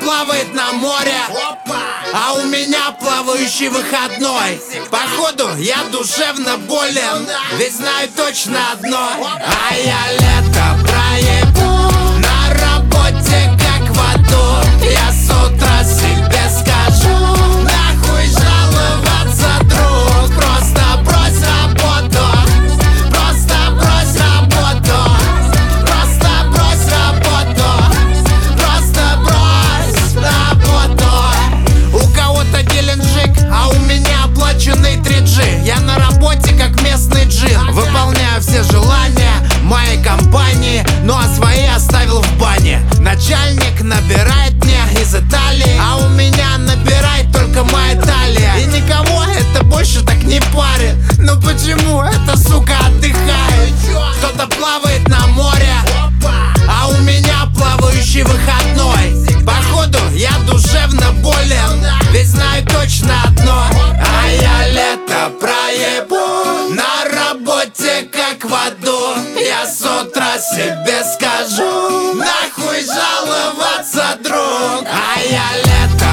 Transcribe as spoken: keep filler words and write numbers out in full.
плавает на море, а у меня плавающий выходной. Походу я душевно болен, ведь знаю точно одно: а я лето проебу на работе как в аду. Я с утра себе скажу: нахуй жаловаться, друг, просто брось работу, просто брось работу, просто брось работу, просто брось работу. У кого-то Геленджик, а у меня оплаченный три джи. Я на работе как местный джин, выполняю все желания моей компании, ну а свои оставил в бане. Начальник набирает мне из Италии, а у меня набирает только моя талия. И никого это больше так не парит. Ну почему эта сука отдыхает? Кто-то плавает на море, а у меня плавающий выходной. Походу я душевно болен, ведь знаю точно одно: а я лето проебу на работе как в аду. Я с утра себе скажу: нахуй жаловаться, друг, а я лето